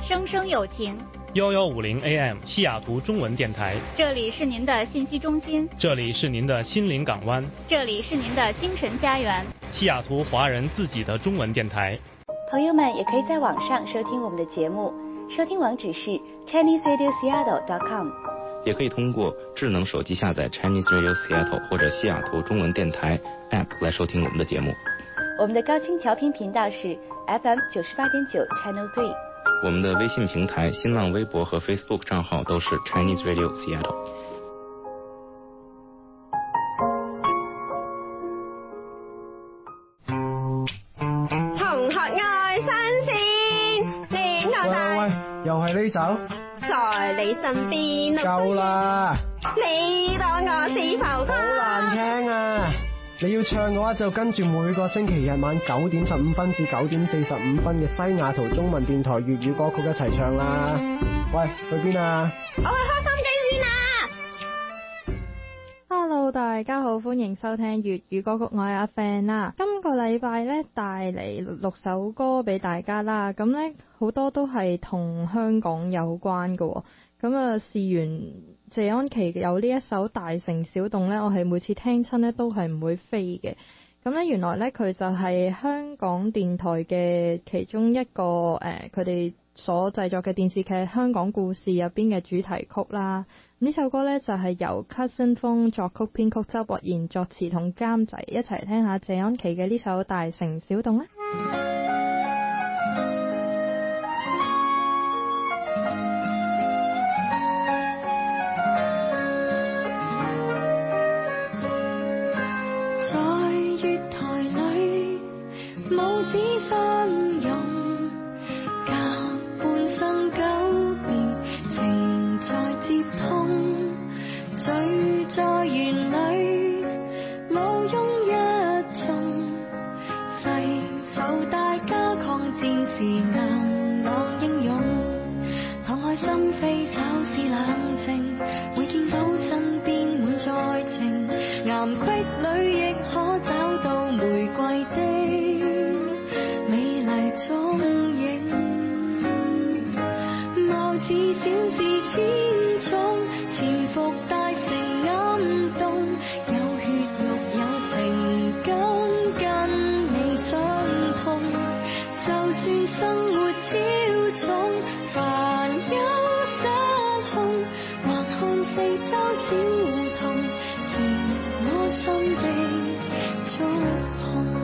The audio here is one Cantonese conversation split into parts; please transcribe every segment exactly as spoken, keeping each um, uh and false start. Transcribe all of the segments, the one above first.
声声有情。 幺幺五零 A M 西雅图中文电台， 这里是您的信息中心， 这里是您的心灵港湾， 这里是您的精神家园， 西雅图华人自己的中文电台。 朋友们也可以在网上收听我们的节目，收听网址是 Chinese Radio Seattle dot com， 也可以通过智能手机下载 Chinese Radio Seattle 或者西雅图中文电台 App 来收听我们的节目。 我们的高清调频频道是 F M 九十八点九 Channel Three。 我们的微信平台、新浪微博和 Facebook 账号都是 Chinese Radio Seattle。 同學愛新鮮，點我大？ 喂喂，又係呢首？ 在你身邊。 夠啦！ 你當我是浮誇？ 好難聽啊！你要唱嘅話就跟住每個星期日晚九點十五分至九點四十五分嘅西雅圖中文電台粵語歌曲一齊唱啦！喂，去邊啊？ 我去開心機先啊 ！Hello， 大家好，歡迎收聽粵語歌曲，我係阿 Fan 啦。今個禮拜咧帶嚟六首歌俾大家啦，咁咧好多都係同香港有關嘅喎。咁啊，試完謝安琪有呢一首大城小動呢，我係每次聽親呢都係唔會飛嘅。咁呢，原來呢，佢就係香港電台嘅其中一個誒，佢哋所製作嘅電視劇《香港故事》入邊嘅主題曲啦。呢首歌呢，就係由 Cousin 風作曲編曲，周博賢作詞同監製，一齊聽下謝安琪嘅呢首大城小動啦。 只相擁，隔半生久別，情在接通，聚在園裏，老翁一眾，攜手大家抗戰時硬朗英勇，敞開心扉就是冷靜，會見到身邊滿載情，岩隙裏亦可找到玫瑰的蹤影，貌似小事千種，潛伏大城暗動，有血肉有情感，跟你相通。就算生活超重，煩憂失控，還看四周小童，是我心的觸碰。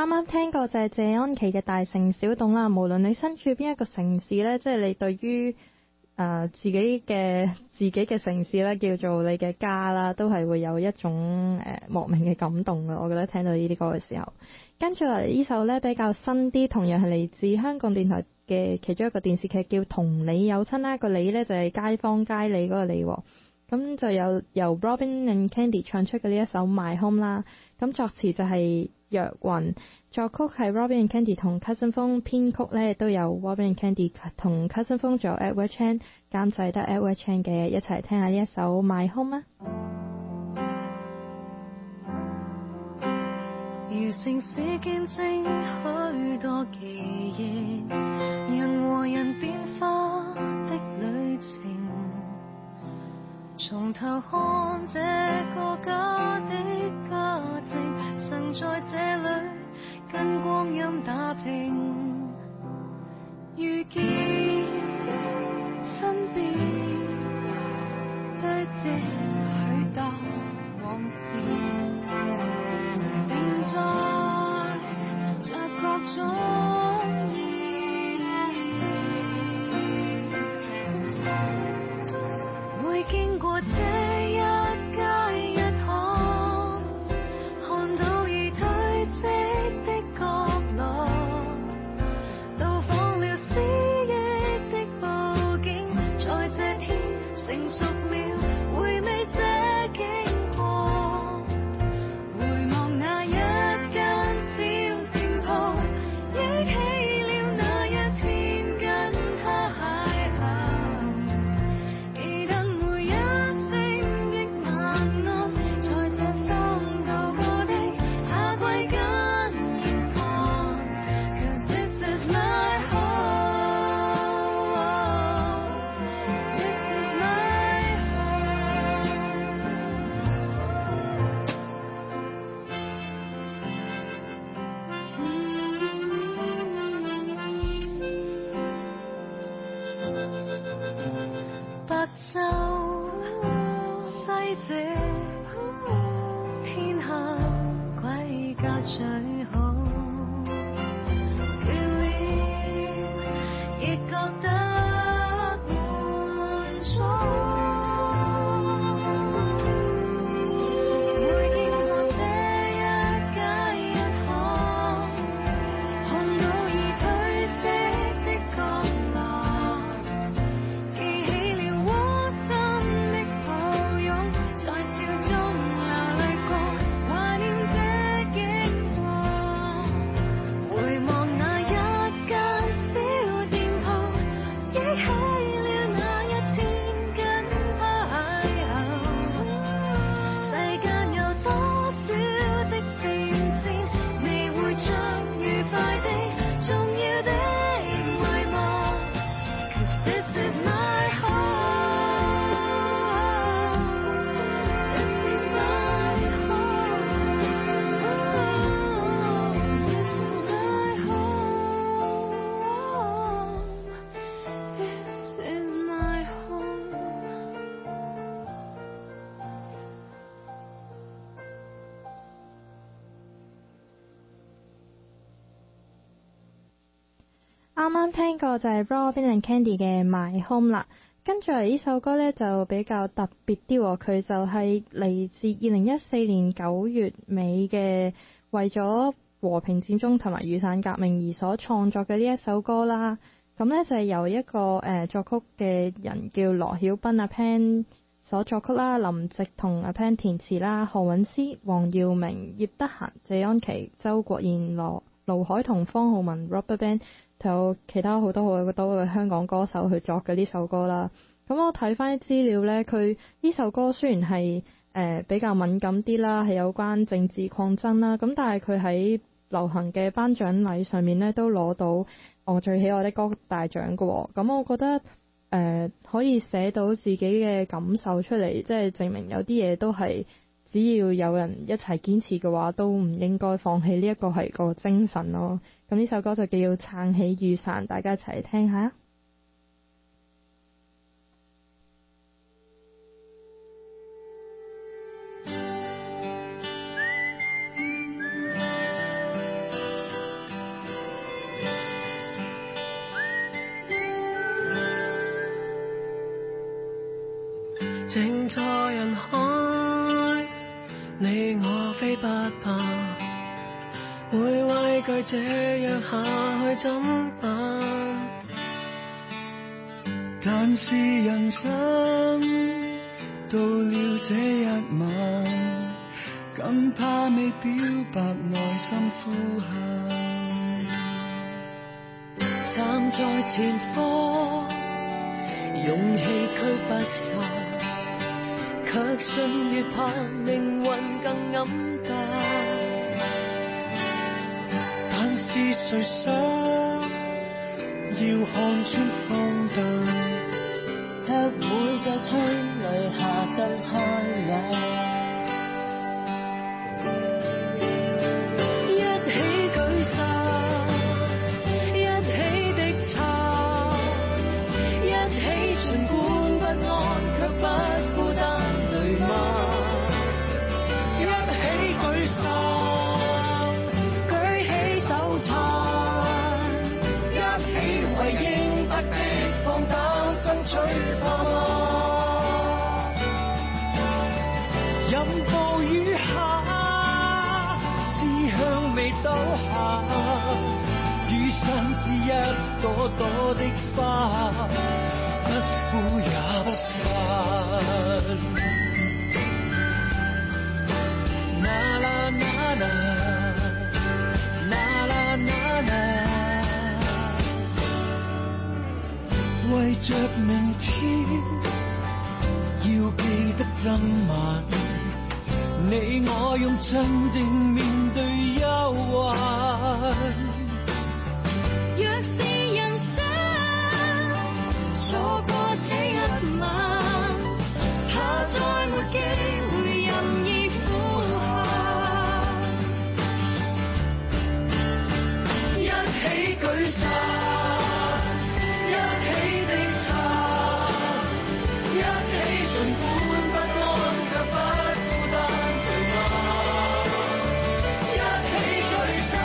啱聽過就係謝安琪嘅《大城小洞》啦。無論你身處邊一個城市呢，即係你對於誒、呃、自己嘅自己嘅城市呢，叫做你嘅家啦，都係會有一種誒、呃、莫名嘅感動嘅。我覺得聽到呢啲歌嘅時候，跟住嚟呢首呢，比較新啲，同樣係嚟自香港電台嘅其中一個電視劇叫《同你有親》啦。個你呢，就係街坊街里嗰個你喎。咁就有由 Robin and Candy 唱出嘅呢一首 My Home 啦。咁作詞就係若雲，作曲係 Robin and Candy 同 Cousin 風，編曲咧都有 Robin and Candy 同 Cousin 風，仲有 Edward Chan 監製得 Edward Chan 嘅，一齊聽下呢一首 My Home 啊！ 如城市見證許多記憶，人和人變化的旅程。從頭看這個家的家政，曾在這裏跟光陰打拼，遇見分別，堆積許多往事，並載着各種意義，會經過這一街一巷，看到已堆積的角落，到訪了思憶的佈景，在這天成熟了，回味這經過，回望那一間小店鋪，憶起了那一天跟他邂逅，記得每一聲的晚安，在這方度過的夏季跟嚴寒 ，Cause this is my home, this is my home。北洲西姐，天黑歸家最好，倦了亦覺得滿足，每經過這一街一巷，看到已褪色的角落，記起了窩心的抱擁，在笑中流淚過，懷念這經過，回望那一間小店鋪，憶起了那一天跟他邂逅，世間有多少的變遷，未會像愉快的重要的遺忘 ，Cause this is my home, this is my home, this is my home, this is my home。 啱啱聽過就係 Robin and Candy 嘅 My Home 啦，跟住嚟呢首歌呢，就比較特別啲喎，佢就係嚟自二零一四年九月尾嘅，為咗和平佔中同埋雨傘革命而所創作嘅呢一首歌啦。咁呢，就係由一個誒、呃、作曲嘅人叫羅曉斌阿 Pan 所作曲啦，林夕同阿 Pan 填詞啦，何韻詩、黃耀明、葉德嫻、謝安琪、周國賢、羅盧海彤、方浩文、RubberBand，仲有其他好多好多嘅香港歌手去作嘅呢首歌啦。咁我睇翻啲資料呢，佢呢首歌雖然係誒、呃、比較敏感啲啦，係有關政治抗爭啦，咁但係佢喺流行嘅頒獎禮上面呢，都攞到我最喜愛的歌大獎嘅喎。咁我覺得誒、呃、可以寫到自己嘅感受出嚟，即係證明有啲嘢都係只要有人一齊堅持嘅話，都唔應該放棄，呢一個係個精神咯。咁呢首歌就叫撐起雨傘，大家一齊聽下。 靜在人海，你我非不怕，會畏懼這樣下去怎辦？ 但是人生到了這一晚，更怕未表白內心呼喊。 站在前方，勇氣驅不散，卻信越怕命運更黯淡。 但是誰想要看穿荒誕， 卻會在催淚下睜開眼。 任暴雨下，志向未倒下，雨傘是一朵朵的花，不哭也不怕。啦啦啦啦，啦啦啦啦，為着明天要記得今晚，你我用鎮定面對憂患。 若是人生錯過這一晚，怕再沒機會任意呼喊。 一起舉傘，一起的撐，一起盡管不安卻不孤單，對嗎？一起舉傘，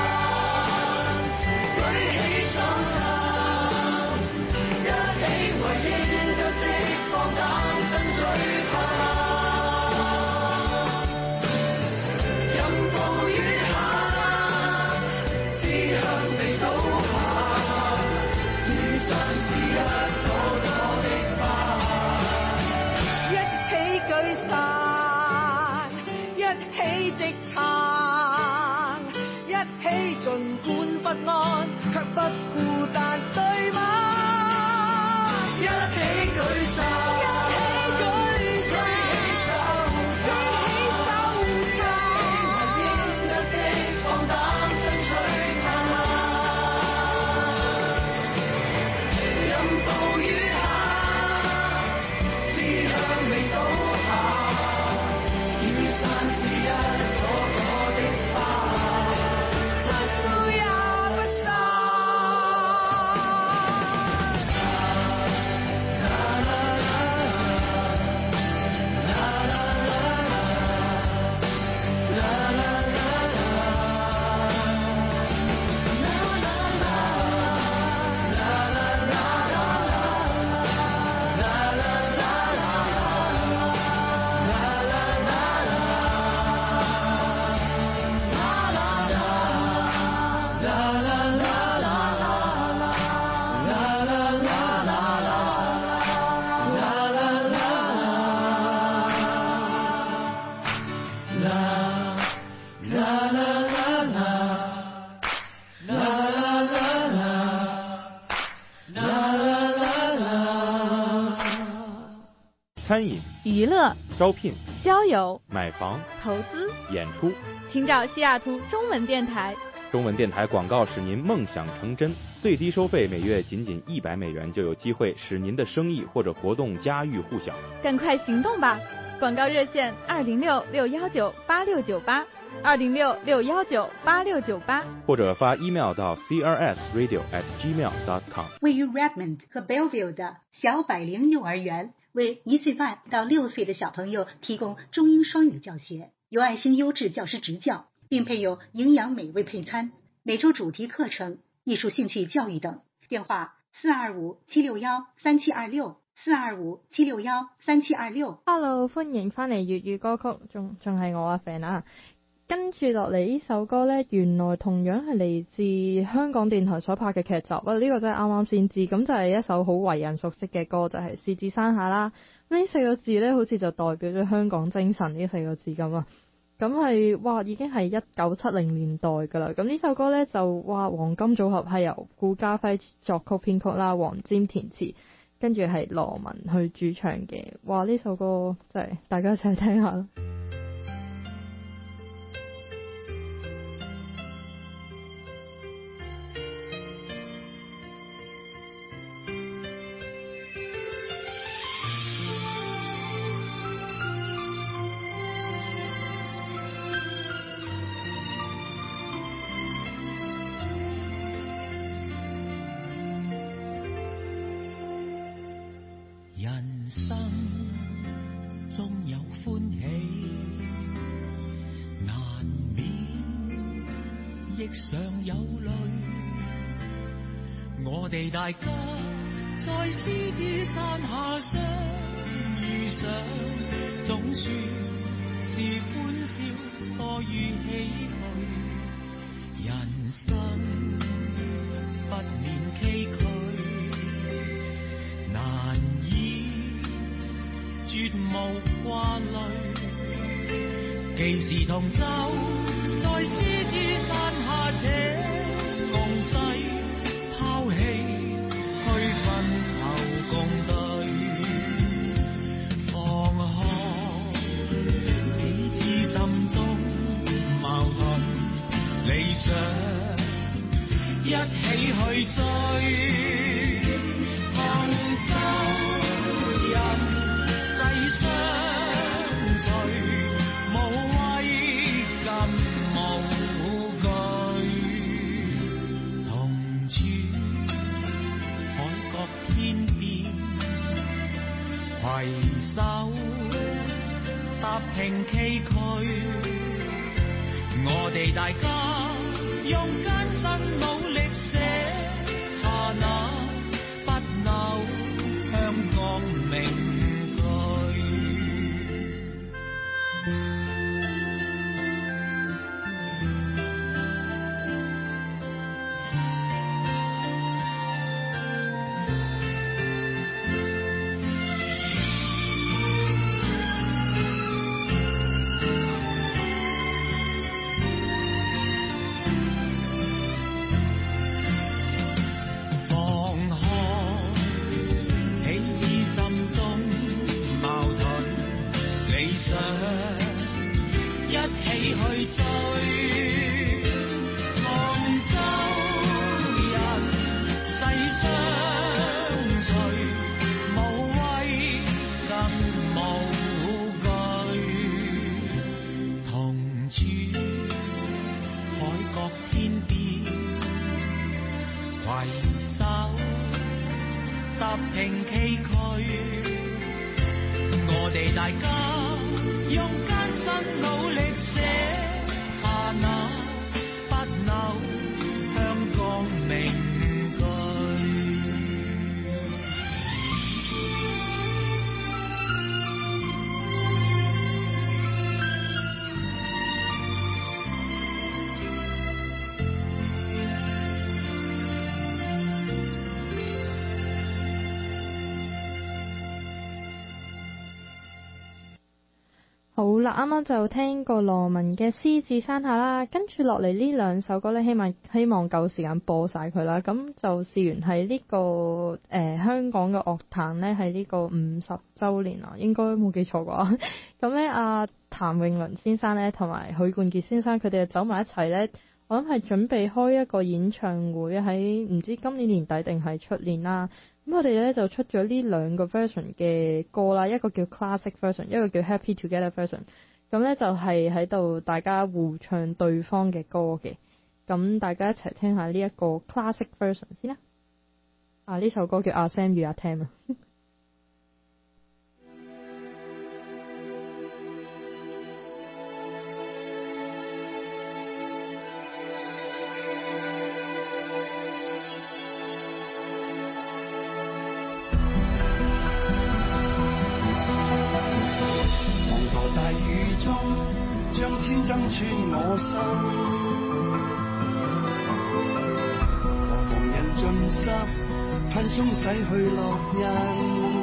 舉起手撐，一起為應得的放膽爭取盼望。任暴雨下，志向未倒下，雨傘是一朵朵的花。 一起舉傘，一起直撐，一起盡管不安，卻不孤單，對嗎？ 一起舉傘， 一起舉傘， 舉起手撐， 舉起手撐， 應得的放膽爭取盼望。任暴雨下，志向未倒下，雨傘是一朵朵的花， 不哭也不散。 餐饮、 娱乐、 招聘、 交友、 买房、 投资， 演出， 请找西雅图中文电台。 中文电台广告使您梦想成真，最低收费每月仅仅一百美元，就有机会使您的生意或者活动家喻户晓。 赶快行动吧！广告热线二零六六幺九八六九八，二零六六幺九八六九八， 或者发 email 到 c r s radio at gmail dot com。 位于 Redmond 和 Bellevue 的小百灵幼儿园为一岁半到六岁的小朋友提供中英双语教学，有爱心优质教师执教，并配有营养美味配餐，每周主题课程、艺术兴趣教育等。电话四二五七六幺三七二六四二五七六幺三七二六。 Hello， 歡迎翻嚟粵語歌曲，仲仲係我阿 Fan 啊。跟住落嚟呢首歌呢，原來同樣係嚟自香港電台所拍嘅劇集啊！呢、這個真係啱啱先知，咁就係一首好為人熟悉嘅歌，就係、是《獅子山下》啦。呢四個字呢，好似就代表咗香港精神呢四個字咁啊！咁係哇，已經係一九七零年代㗎啦。咁呢首歌呢，就哇黃金組合係由顧嘉輝作曲編曲啦，黃霑填詞，跟住係羅文去主唱嘅。哇！呢首歌真係大家一齊聽下啦。 人生中有歡喜，難免亦常有淚。我哋大家在獅子山下相遇上，總算是歡笑多於唏噓。人生不免崎嶇，難以絕無掛慮，既是同舟在獅子山下且共濟，拋棄區分求共對，放開彼此心中矛盾理想，一起去追。攜手踏平崎嶇，我哋大家用艱辛努力寫下那不朽香港名好啦，啱啱就聽過羅文嘅《獅子山下》啦，跟住落嚟呢兩首歌呢，希望希望夠時間播晒佢啦。咁就試完喺呢、這個誒、呃、香港嘅樂壇呢，係呢個五十週年啊，應該冇記錯啩。咁呢，阿譚詠麟先生呢，同埋許冠傑先生，佢哋就走埋一齊呢。我諗係準備開一個演唱會喺唔知今年年底定係出年啦。咁我哋咧就出咗呢兩個 version 嘅歌啦，一個叫 Classic Version， 一個叫 Happy Together Version。咁咧就係喺度大家互唱對方嘅歌嘅。咁大家一齊聽下呢一個 Classic Version 先啦。啊，呢首歌叫阿 Sam 與阿 Tam 啊。 穿我心。何妨人盡心，盼中洗去烙印。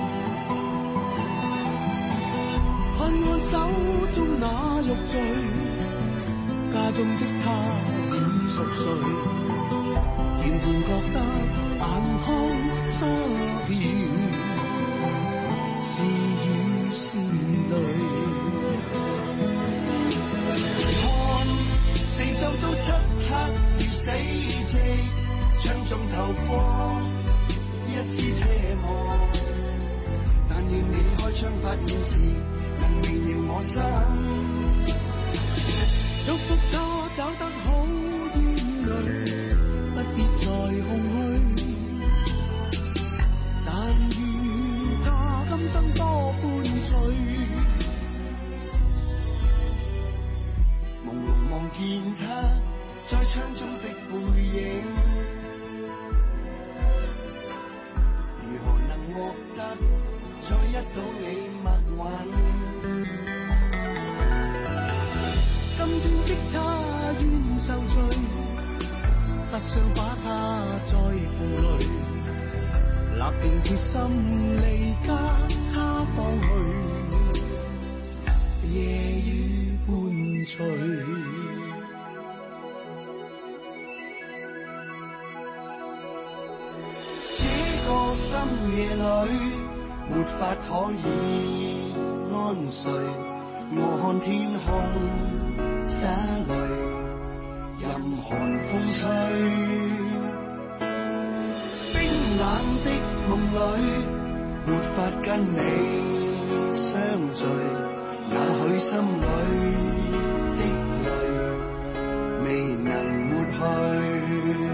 看我手中那玉墜，家中的他已熟睡，漸漸覺得眼眶濕了，是雨是淚。看四周都漆黑如死寂，窗中透光一絲奢望，但願你開窗發現時能明了我心，祝福他找得好兒女，不必再空虛，但願他今生多歡趣。朦朧望見他在窗中的背影，如何能獲得再一睹你密韻？今天的他願受罪，不想把他再負累，立定決心離家他方去，夜雨伴隨。這個深夜裏沒法可以安睡，我看天空灑淚，任寒風吹，冰冷的夢裏沒法跟你相聚，也許心裏的淚未能抹去。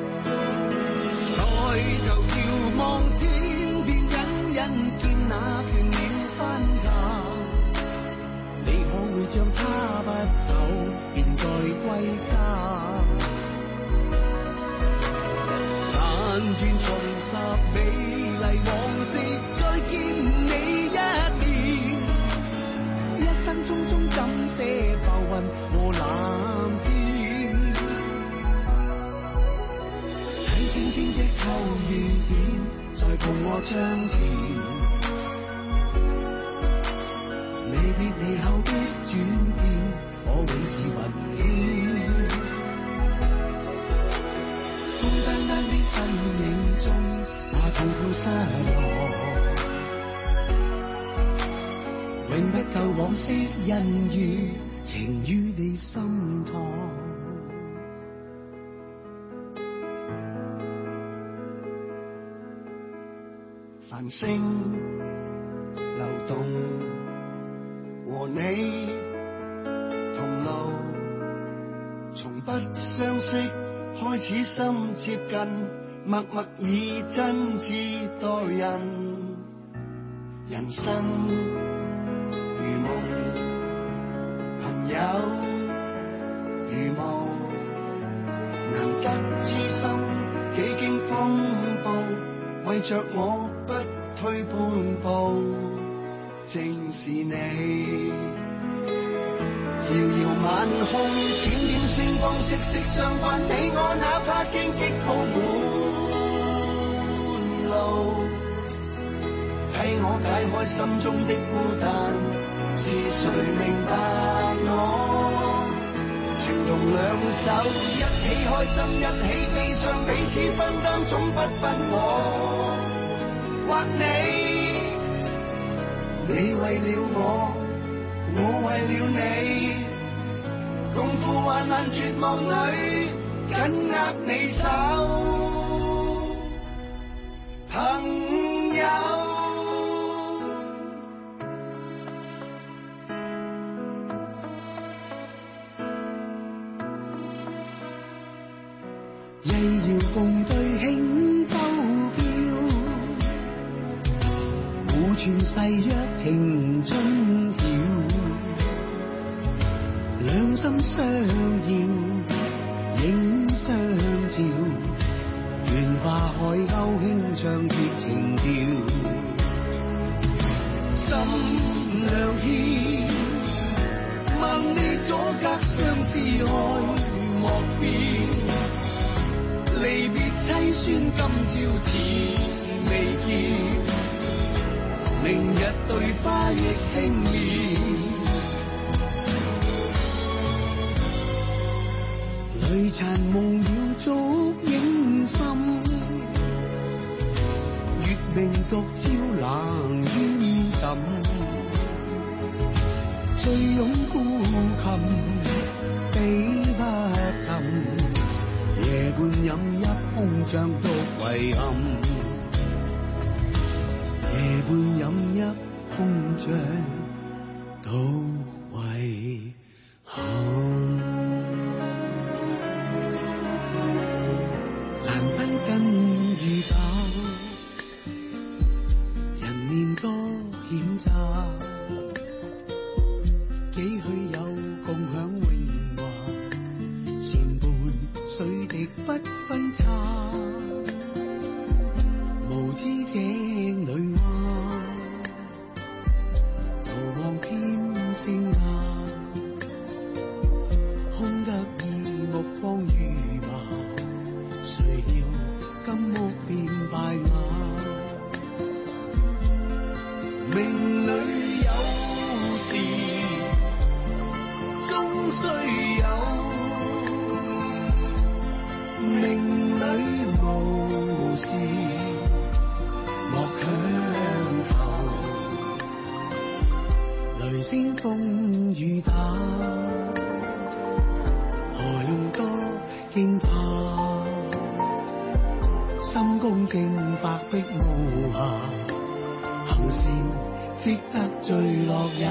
抬頭遙望天邊，隱隱見那倦鳥翻騰，你可會將他不走便再歸家？但願重拾美麗往事，再見你一面，一生匆匆怎捨浮雲和藍天？睇星星的秋雨點，在共我窗前，離別離後的轉變，我永是雲煙。孤單單的身影中，那痛苦失落，永不夠往昔恩怨情與你心燙。繁星流動，和你同路，從不相識開始心接近，默默以真摯待人。人生如夢，朋友如霧，難得知心，幾經風暴，為着我不退半步，正是你。遙遙晚空，點點星光，息息相關，你我哪怕荊棘鋪滿路，替我解開心中的孤單，是誰明白我？情同兩手，一起開心，一起悲傷，彼此分擔，總不分我或你。你為了我，我為了你，共赴患難絕望裏，緊握你手，朋友。曳搖共對輕舟標，互傳誓約平春曉，兩心相邀影相照，願化海鷗輕唱絕情調，心亮牽問你阻隔相思愛莫變，離別凄酸今朝似未見，明日對花亦輕面，淚殘夢繞燭影深，月明獨照冷煙滲，醉擁孤琴比不禁，夜半飲一空像獨遺憾，夜半飲一空像獨遺憾。難分真與假，人面多險詐，幾許有共享榮華，前伴水滴不分差，無知井裏蛙，徒望添聲啞，空得意目光如麻，誰料金屋變敗瓦，命裏有時終須有，命裏無事莫強求，雷聲風雨打，何用多驚怕，心公正白璧無瑕，行善積得最樂也。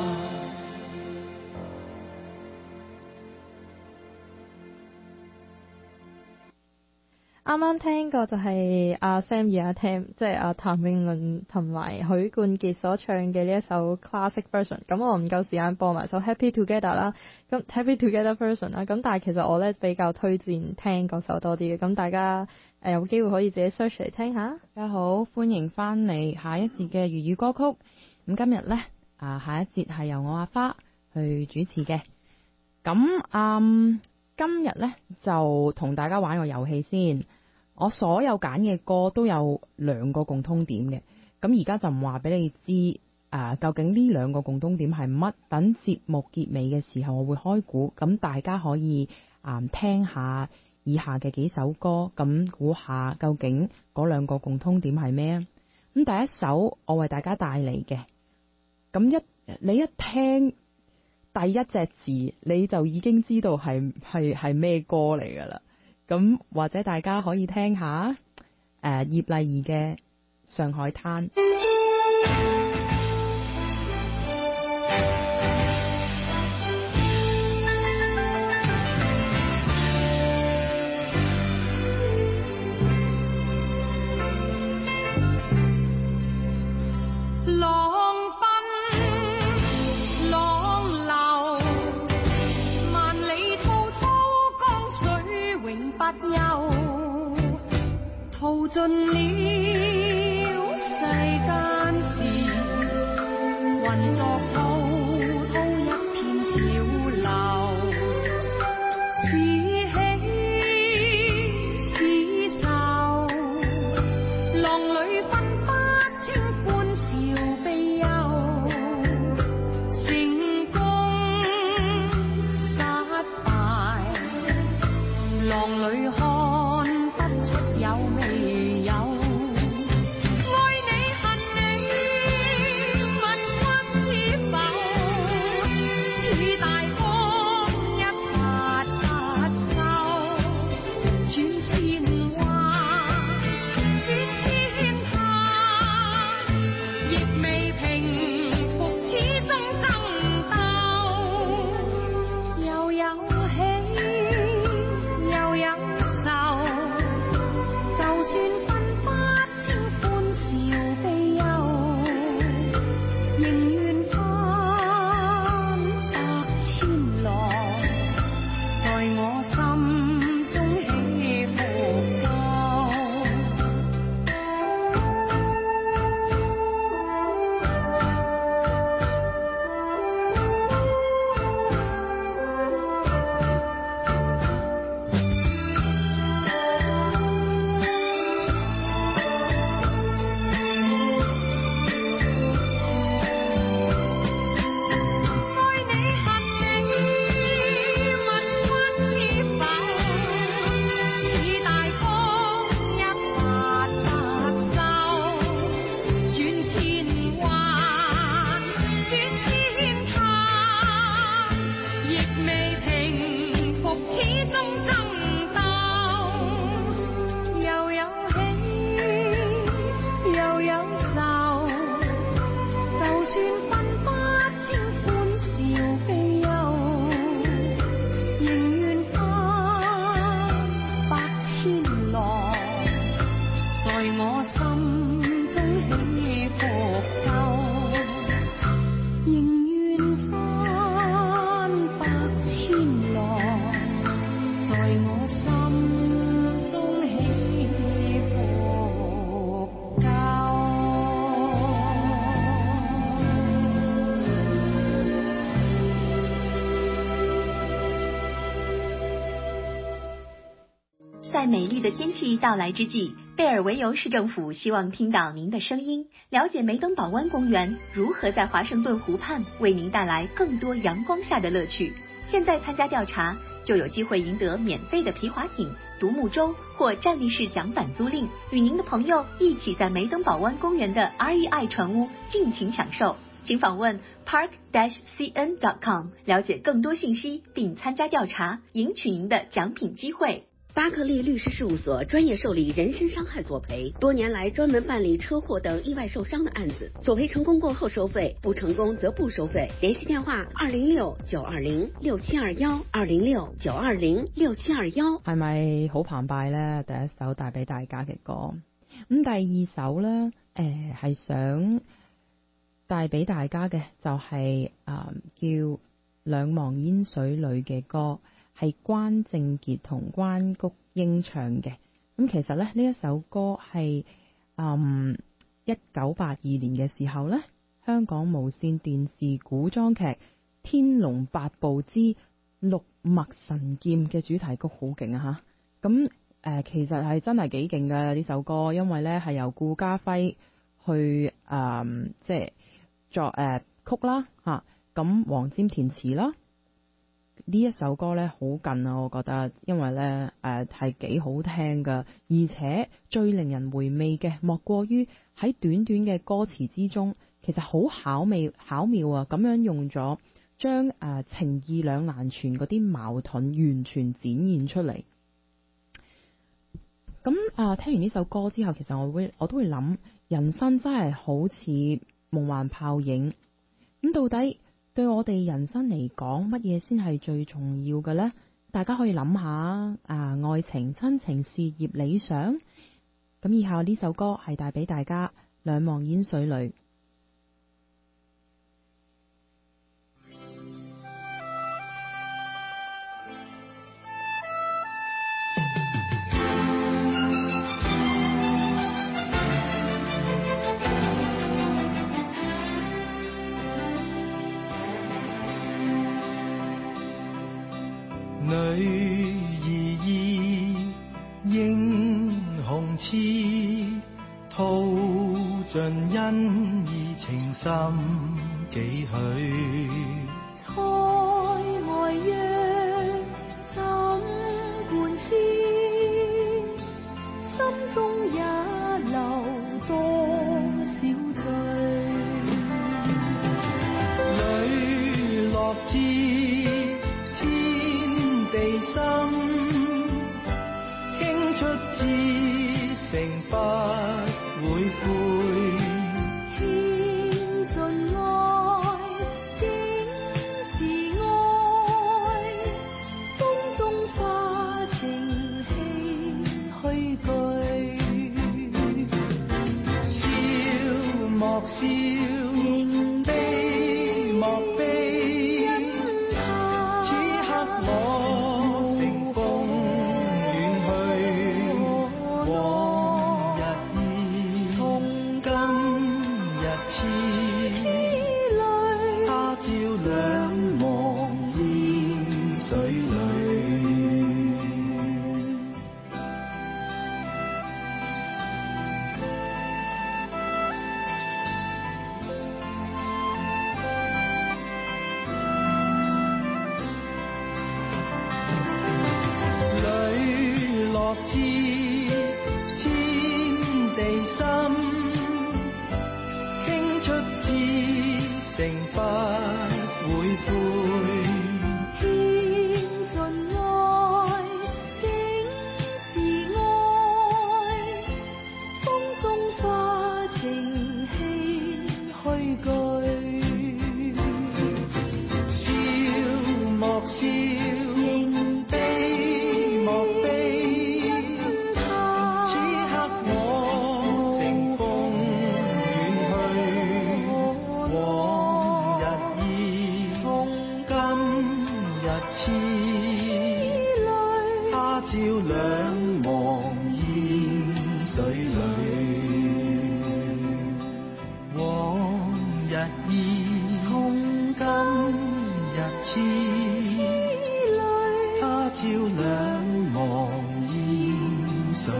啱啱聽過就係阿 Sam 與阿 Tam， 即係阿譚詠麟同埋許冠傑所唱嘅呢一首 classic version。咁我唔夠時間播埋首 Happy Together 啦，咁 Happy Together version 啦。咁但係其實我咧比較推薦聽嗰首多啲嘅。咁大家誒有機會可以自己 search 嚟聽下。 大家好，歡迎翻嚟下一節嘅粵語歌曲。咁今日咧啊下一節係由我阿花去主持嘅。咁嗯今日咧就同大家玩個遊戲先。我所有揀嘅歌都有兩個共通點嘅，咁而家就唔話俾你知，啊、呃、究竟呢兩個共通點係乜？等節目結尾嘅時候，我會開估，咁大家可以啊、呃、聽下以下嘅幾首歌，咁估下究竟嗰兩個共通點係咩啊？咁第一首我為大家帶嚟嘅，咁一你一聽第一隻字，你就已經知道係係係咩歌嚟噶啦。咁或者大家可以聽下，誒、呃、葉麗儀嘅《上海灘》。 淘盡了世間事，混作滔滔一片潮流，是喜是愁，浪裏分不清歡笑悲憂，成功失敗，浪裏看不出有未有。 美丽的天气到来之际，贝尔维尤市政府希望听到您的声音，了解梅登堡湾公园如何在华盛顿湖畔为您带来更多阳光下的乐趣。现在参加调查，就有机会赢得免费的皮划艇、独木舟或站立式桨板租赁，与您的朋友一起在梅登堡湾公园的 R E I 船屋尽情享受。请访问 park dash c n dot com 了解更多信息，并参加调查，赢取您的奖品机会。 巴克利律师事务所专业受理人身伤害索赔，多年来专门办理车祸等意外受伤的案子，索赔成功过后收费，不成功则不收费。联系电话二零六九二零六七二一，二零六九二零六七二一。 係咪好澎湃呢？第一首帶俾大家嘅歌，咁第二首呢，誒、呃、係想帶俾大家嘅就係、是呃、叫《兩忘煙水裏》嘅歌。係關正傑同關菊英唱嘅，咁其實咧呢一首歌係嗯一九八二年嘅時候呢，香港無線電視古裝劇《天龍八部之六脈神劍》嘅主題曲，好勁啊嚇！咁誒、呃、其實係真係幾勁嘅呢首歌，因為呢係由顧嘉輝去誒、呃、即係作誒、呃、曲啦嚇，咁黃霑填詞啦。呢一首歌呢好近啊，我覺得，因為呢誒係幾好聽㗎，而且最令人回味嘅，莫過於喺短短嘅歌詞之中，其實好巧妙巧妙啊，咁樣用咗將誒情意兩難全嗰啲矛盾完全展現出嚟。咁啊、呃，聽完呢首歌之後，其實我會我都會諗，人生真係好似夢幻泡影。咁到底對我哋人生嚟講，乜嘢先係最重要嘅呢？大家可以諗下啊，愛情、親情、事業、理想。咁以下呢首歌係帶俾大家《兩忘煙水裏》。 女兒意，英雄痴，吐盡恩義情深幾許？ 塞外約怎伴思，心中也留多少醉。 磊落知出至誠不會悔， 獻盡愛，竟自愛，風中花情戲虛句， 笑莫笑，悲莫悲，此刻我乘風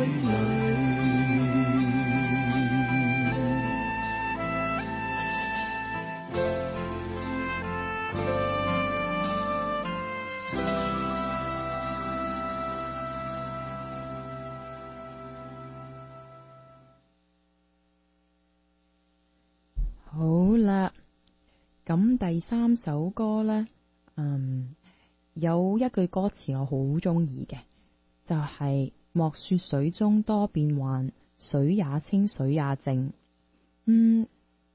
好啦，咁第三首歌呢，嗯，有一句歌詞我好中意嘅，就係、是、莫說水中多變幻，水也清水也靜。嗯，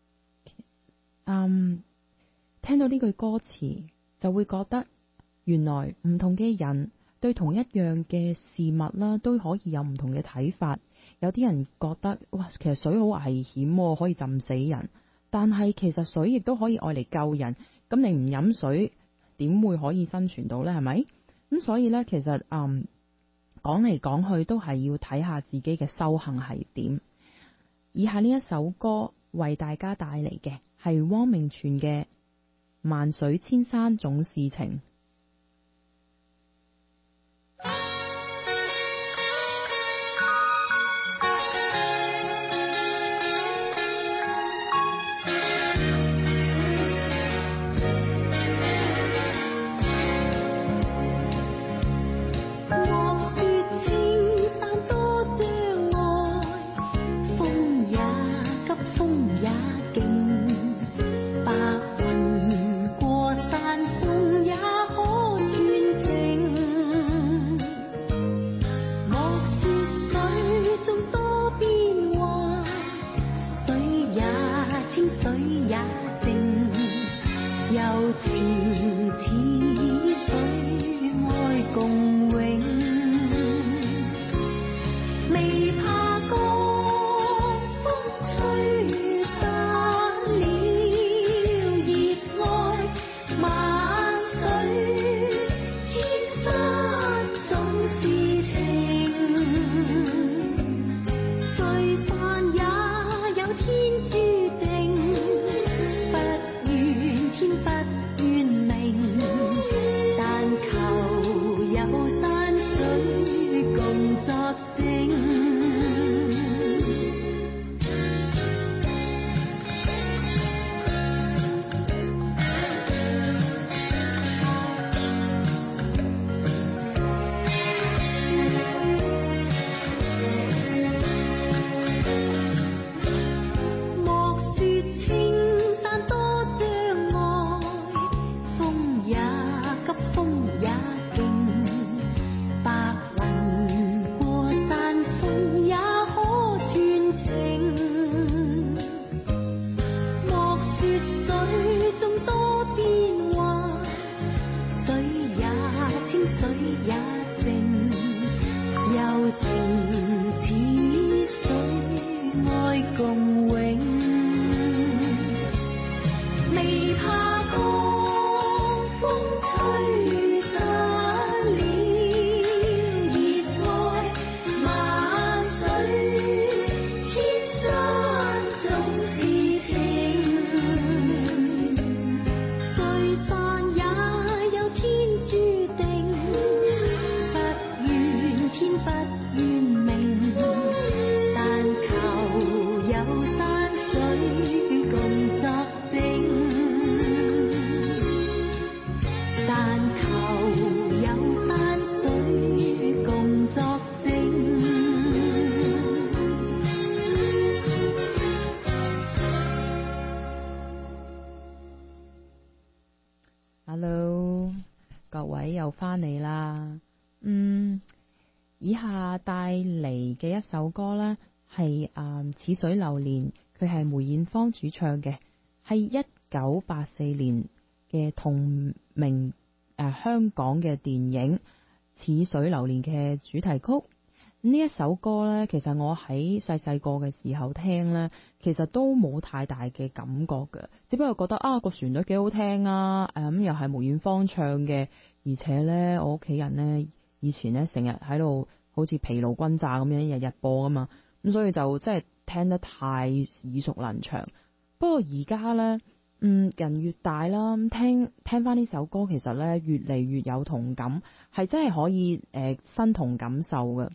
嗯，聽到呢句歌詞就會覺得，原來唔同嘅人對同一樣嘅事物啦，都可以有唔同嘅睇法。有啲人覺得，哇，其實水好危險，可以浸死人。但係其實水亦都可以愛嚟救人，咁你唔飲水點會可以生存到呢？係咪？咁所以呢，其實嗯講嚟講去都係要睇下自己嘅修行係點。以下呢一首歌為大家帶嚟嘅係汪明荃嘅《萬水千山總是情》。Hello， 各位又返嚟啦。嗯，以下帶嚟嘅一首歌呢，係誒似水流年，佢係梅艷芳主唱嘅，係一九八四年嘅同名誒、呃、香港嘅電影《似水流年》嘅主題曲。呢一首歌呢，其實我喺細細個嘅時候聽呢，其實都冇太大嘅感覺嘅，只不過覺得啊個旋律幾好聽啊，誒、嗯、又係梅艷芳唱嘅，而且呢，我屋企人呢，以前呢成日喺度好似疲勞轟炸咁樣日日播㗎嘛，咁所以就真係聽得太耳熟能詳。不過而家呢，嗯人越大啦，聽聽翻呢首歌，其實呢越嚟越有同感，係真係可以誒身同感受嘅。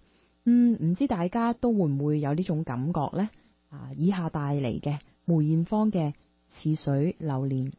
嗯，唔知大家都會唔會有呢種感覺呢？啊，以下帶嚟嘅梅艷芳嘅《似水流年》。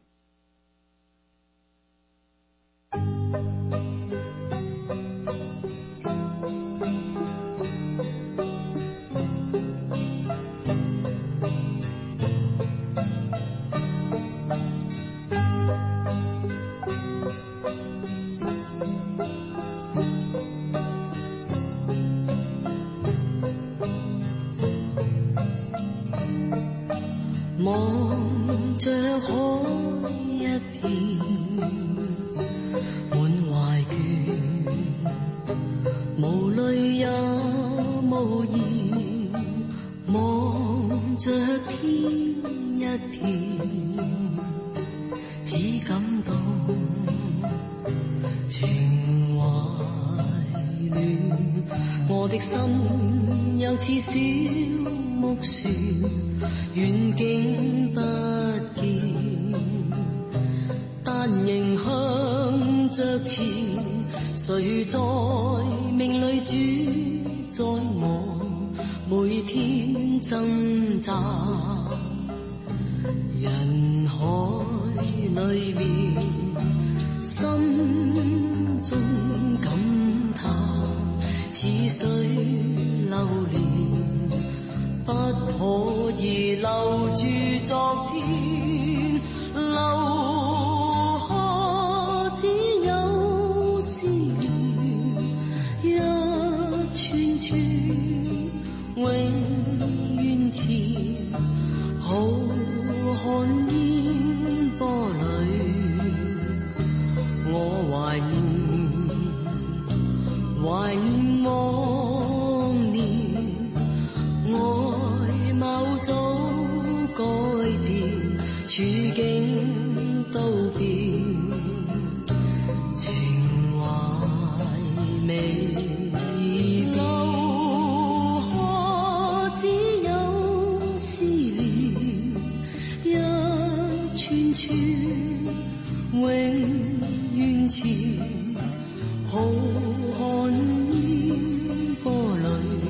望着海一片滿懷倦，無淚也無言，望着天一片只感到情懷亂，我的心又似小木船，遠景不見，但仍向着前，誰在命裏主宰我每天掙扎，人海裏面心中感嘆，似水流年，不可以留住昨天，留下只有思念，一串串永遠前，浩瀚煙波裏，我懷念，懷念往年。外貌早改變，處境都變，情懷未留下只有思念，一串串永遠前，浩瀚煙波裏。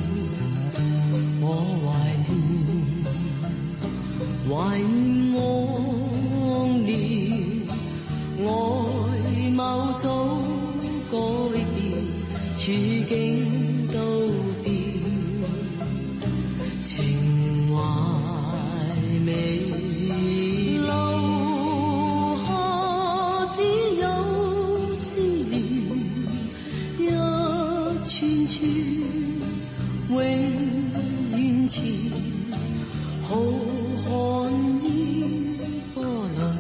懷念往年，外貌早改變，處境都變，情懷未留下只有思念，一串串永遠前，浩瀚煙波裏，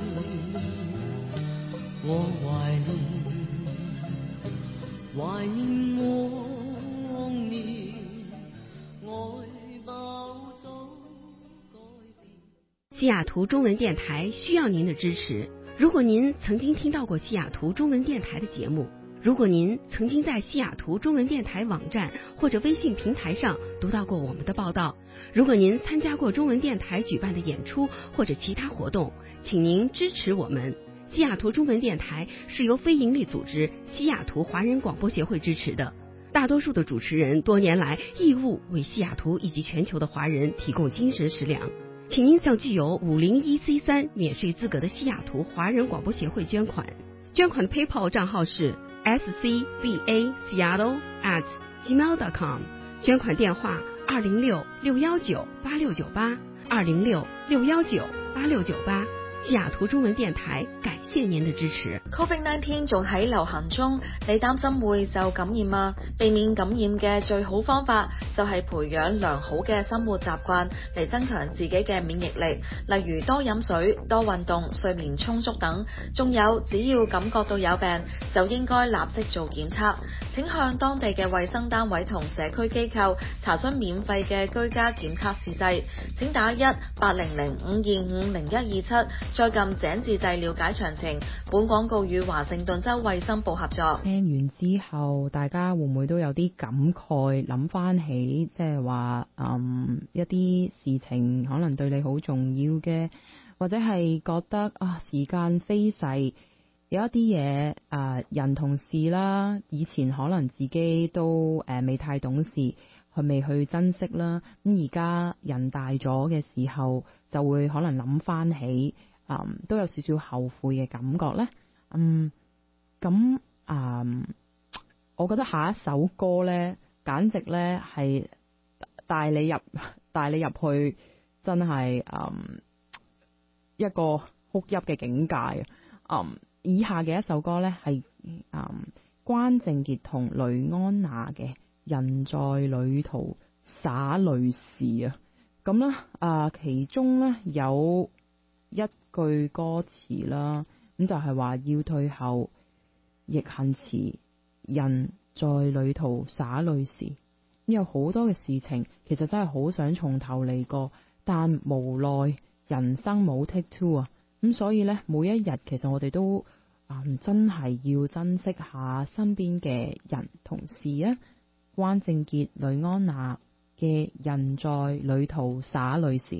我懷念，懷念往年，外貌早改變。 西雅圖中文電台需要您的支持。如果您曾經聽到過西雅圖中文電台的節目，如果您曾經在西雅圖中文電台網站或者微信平台上讀到過我們的報道，如果您參加過中文電台舉辦的演出或者其他活動，請您支持我們。西雅圖中文電台是由非營利組織西雅圖華人廣播協會支持的，大多數的主持人多年來義務為西雅圖以及全球的華人提供精神食糧，請您向具有五零一 C 三免稅資格的西雅圖華人廣播協會捐款，捐款的 PayPal 賬號是S C B A Seattle at gmail dot com， 捐款電話二零六六幺九八六九八二零六六幺九八六九八。西雅圖中文電台感謝您的支持。 Covid 十九 仲喺流行中，你擔心會受感染嗎？避免感染嘅最好方法就係培養良好嘅生活習慣嚟增強自己嘅免疫力，例如多飲水、多運動、睡眠充足等。仲有，只要感覺到有病，就應該立即做檢測。請向當地嘅衛生單位同社區機構查詢免費嘅居家檢測試劑。請打一八零零五二五零一二七。再撳井字掣了解詳情。本廣告與華盛頓州衛生部合作。 聽完之後，大家會唔會都有啲感慨，諗翻起即係話，嗯，一啲事情可能對你好重要嘅，或者係覺得啊時間飛逝，誒、 有一啲嘢誒人同事啦，以前可能自己都誒、呃、未太懂事，佢未去珍惜啦。咁而家人大咗嘅時候，就會可能諗翻起，嗯，都有少少後悔嘅感覺咧。嗯，咁啊、嗯，我覺得下一首歌咧，簡直咧係帶你入帶你入去，真係嗯一個哭泣嘅境界啊！嗯。以下嘅一首歌呢，係嗯關正傑同雷安娜嘅《人在旅途灑淚時》啊，咁呢，啊其中呢有一句歌詞啦，咁就係話要退後亦恨遲，人在旅途灑淚時。咁有好多嘅事情其實真係好想從頭嚟過，但無奈人生冇 take two 啊。咁所以呢，每一日其實我哋都啊、嗯、真係要珍惜下身邊嘅人同事啊！關正傑、雷安娜嘅《人在旅途灑淚時》。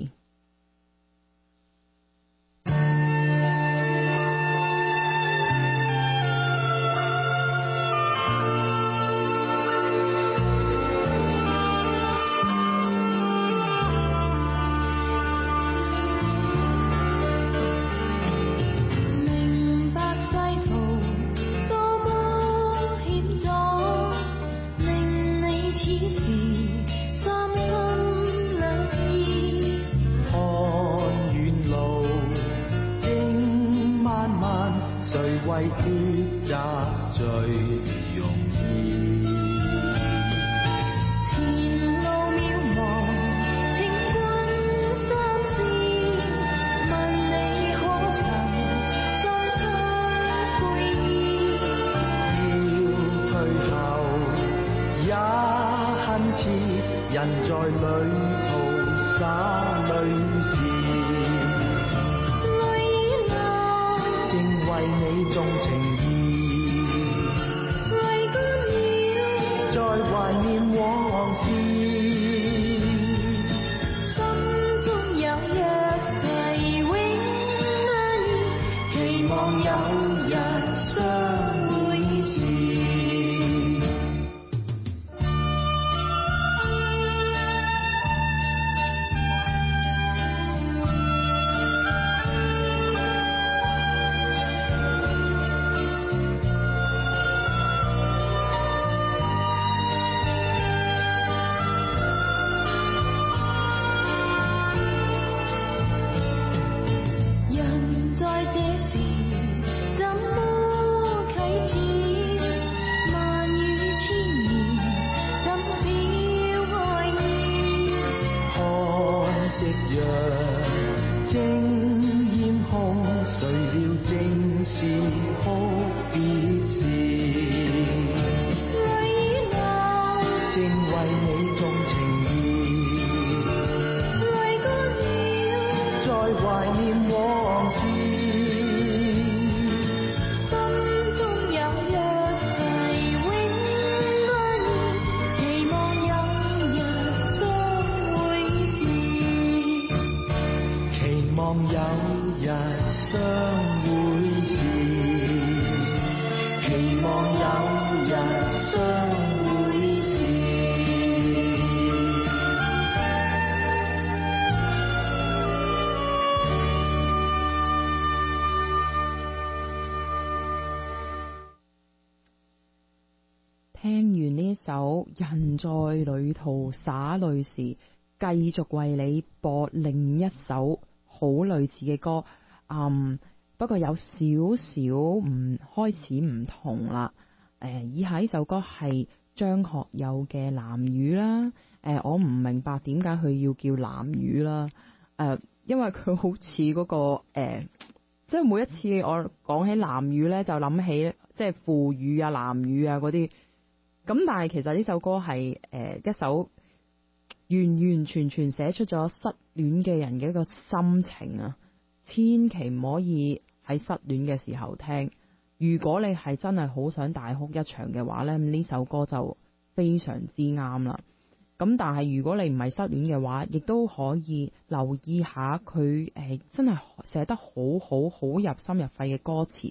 聽完呢首《人在旅途灑淚時》，繼續為你播另一首好類似嘅歌，嗯，不過有少少唔開始唔同啦。誒、呃，以下呢首歌係張學友嘅《藍雨》啦。誒、呃，我唔明白點解佢要叫藍雨啦。誒、呃，因為佢好似嗰個誒、呃，即係每一次我講起藍雨咧，就諗起即係腐乳啊、藍雨啊嗰啲。咁但係其實呢首歌係誒、呃、一首完完全全寫出咗失戀嘅人嘅一個心情啊！千祈唔可以喺失戀嘅時候聽。如果你係真係好想大哭一場嘅話咧，呢首歌就非常之啱啦。咁但係如果你唔係失戀嘅話，亦都可以留意下佢誒、呃、真係寫得好好好入心入肺嘅歌詞，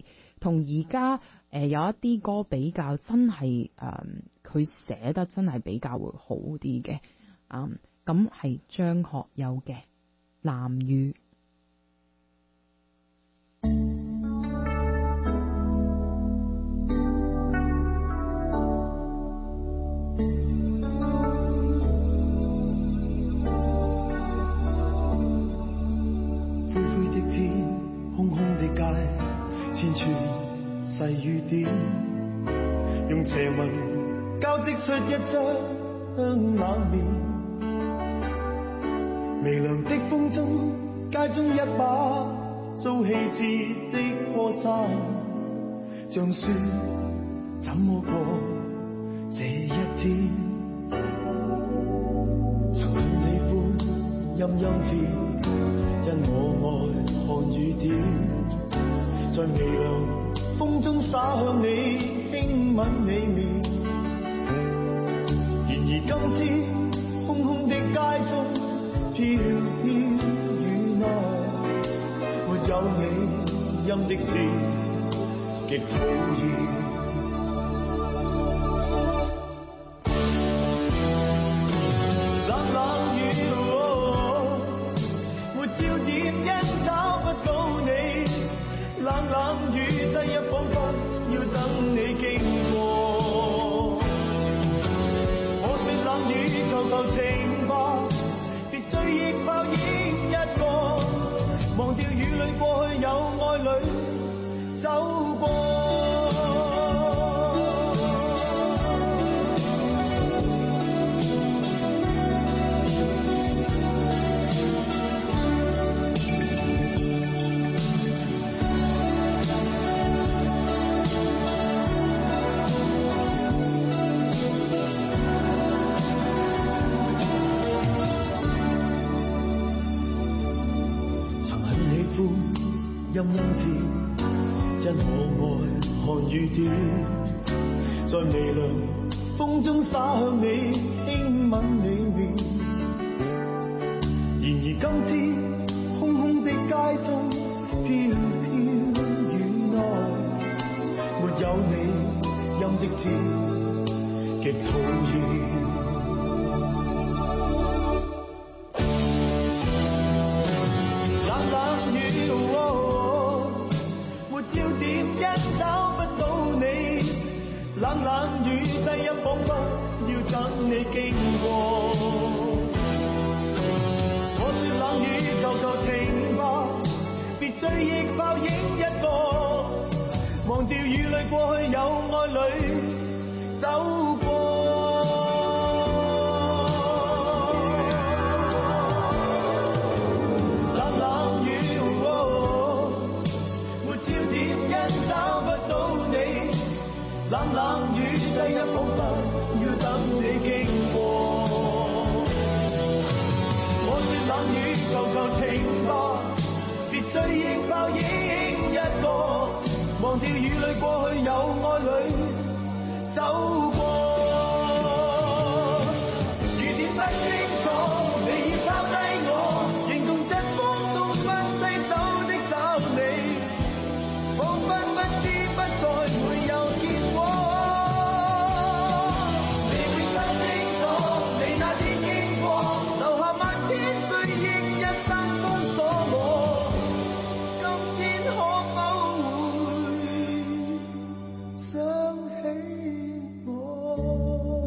同而家誒有一啲歌比較真係誒佢寫得真係比較會好啲嘅，啊咁係張學友嘅《藍雨》。 千串細雨點，用斜紋交織出一張冷面。微涼的風中，街中一把遭棄置的破傘，像說怎麼過這一天。曾很喜歡陰陰天，因我愛看雨點。在微涼風中灑向你，輕吻你面。然而今天空空的街中，飄飄雨內，沒有你陰的天，極討厭。冷冷雨，哦，沒焦點，因找不到你。冷冷雨低一彷彿要等你經過，我說冷雨求求停吧，別追憶泡影一個，忘掉雨裏過去有愛侶走過。陰陰天，因我愛看雨點，在微涼風中灑向你，輕吻你面。然而今天空空的街中，飄飄雨內，沒有你陰的天，極討厭。冷冷雨，哦，焦點因找不到你，冷冷雨低一彷彿要等你經過。我說冷雨求求停吧，別追憶泡影一個，忘掉雨裏過去有愛侶走過。冷冷雨，哦，沒焦點因找不到你，冷冷雨低一彷彿要等你經過。我說冷雨求求停吧，別追憶泡影一個，忘掉雨裏過去有愛侶走過。雨點不清楚，你已拋低我，形同疾風東奔西走的找你，彷彿不知不再會有結果。你永不清楚，你那天經過，留下萬千追憶，一生封鎖我。今天可否會想起我？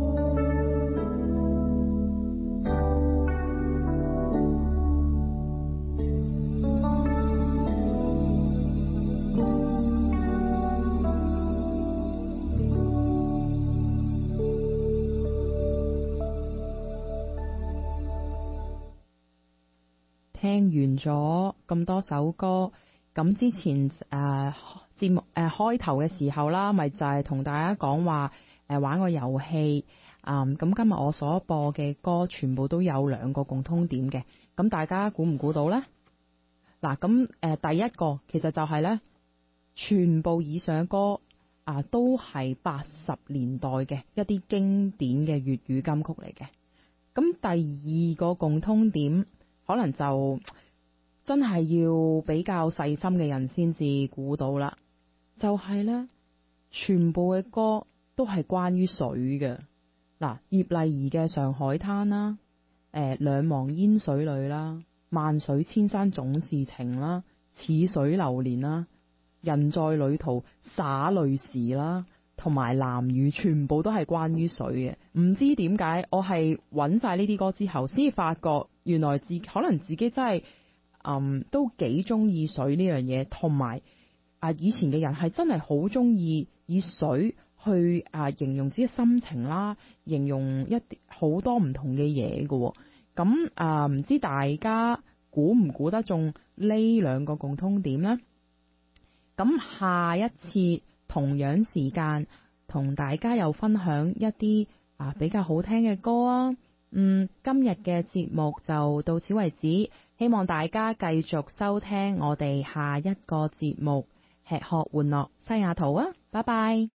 聽完咗咁多首歌，咁之前誒、呃、節目誒、呃、開頭嘅時候啦，咪就係同大家講話誒玩個遊戲，嗯，咁今日我所播嘅歌全部都有兩個共通點嘅，咁大家估唔估到呢？嗱，咁誒第一個其實就係呢，全部以上嘅歌啊都係八十年代嘅一啲經典嘅粵語金曲嚟嘅。咁第二個共通點，可能就真係要比較細心嘅人先至估到啦。 就係呢，全部嘅歌都係關於水嘅。嗱，葉麗儀嘅《上海灘》啦，誒，兩忘煙水裏啦，萬水千山總是情啦，似水流年啦，人在旅途灑淚時啦，同埋藍雨，全部都係關於水嘅。唔知點解我係揾晒呢啲歌之後，先至發覺原來自可能自己真係嗯都幾中意水呢樣嘢，同埋啊以前嘅人係真係好中意以水去啊形容自己心情啦，形容一啲好多唔同嘅嘢嘅。咁啊唔知大家估唔估得中呢兩個共通點呢？咁下一次同樣時間同大家又分享一啲啊比較好聽嘅歌啊。嗯，今日嘅節目就到此為止，希望大家繼續收聽我哋下一個節目，吃喝玩樂西雅圖啊，拜拜。